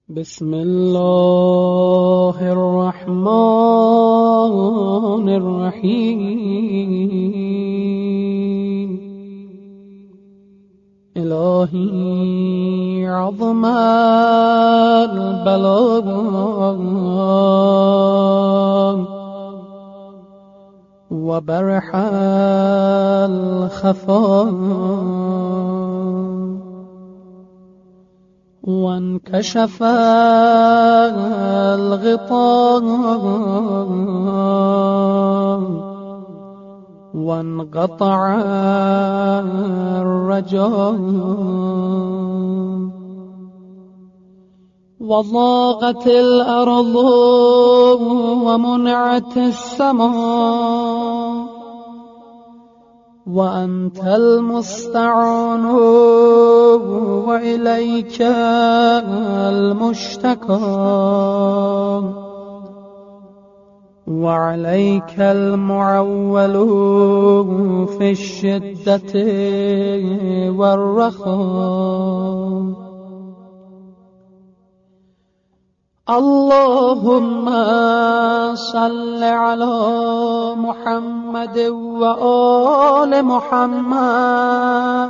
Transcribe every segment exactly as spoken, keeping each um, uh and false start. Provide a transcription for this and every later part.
بسم الله الرحمن الرحيم. إلهي عظم البلاء وبرح الخفاء وانكشف الغطاء وانقطع الرجاء وضاقت الأرض ومنعت السماء وأنت المستعان وإليك المشتكى وعليك المعول في الشدة والرخاء. اللهم صل على محمد وآل محمد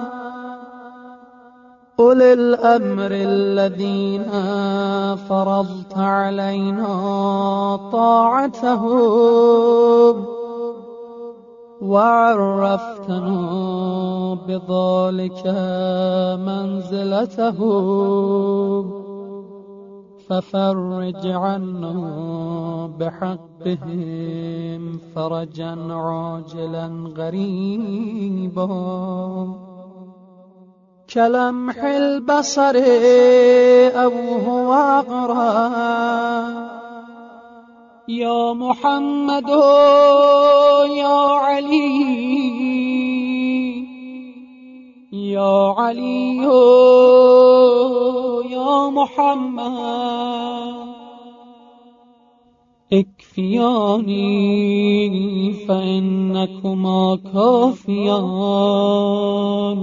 أولي الأمر الذين فرضت علينا طاعتهم وعرفتنا بذلك منزلتهم، ففرج عنا بحقهم فرجا عاجلا غريبا كلمح البصر أو هو أقرب. يا محمد يا علي يا علي يا محمد اكفياني فإنكما كافيان،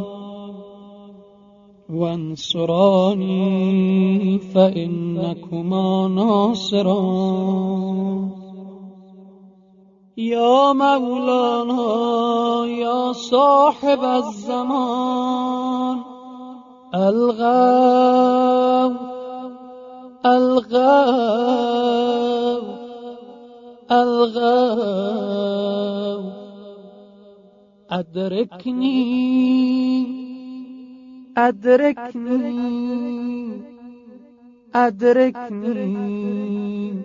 وانصراني فإنكما ناصران. يا مولانا يا صاحب الزمان الغاو الغاو الغاو أدركني أدركني أدركني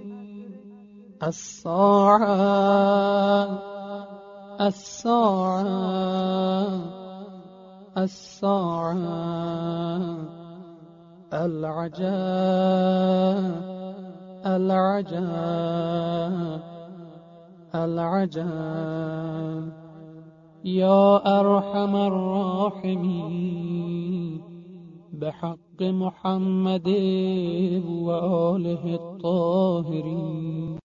الساعة الساعة الساعة العجاب العجاب العجاب. يا أرحم الراحمين بحق محمد وآله الطاهرين.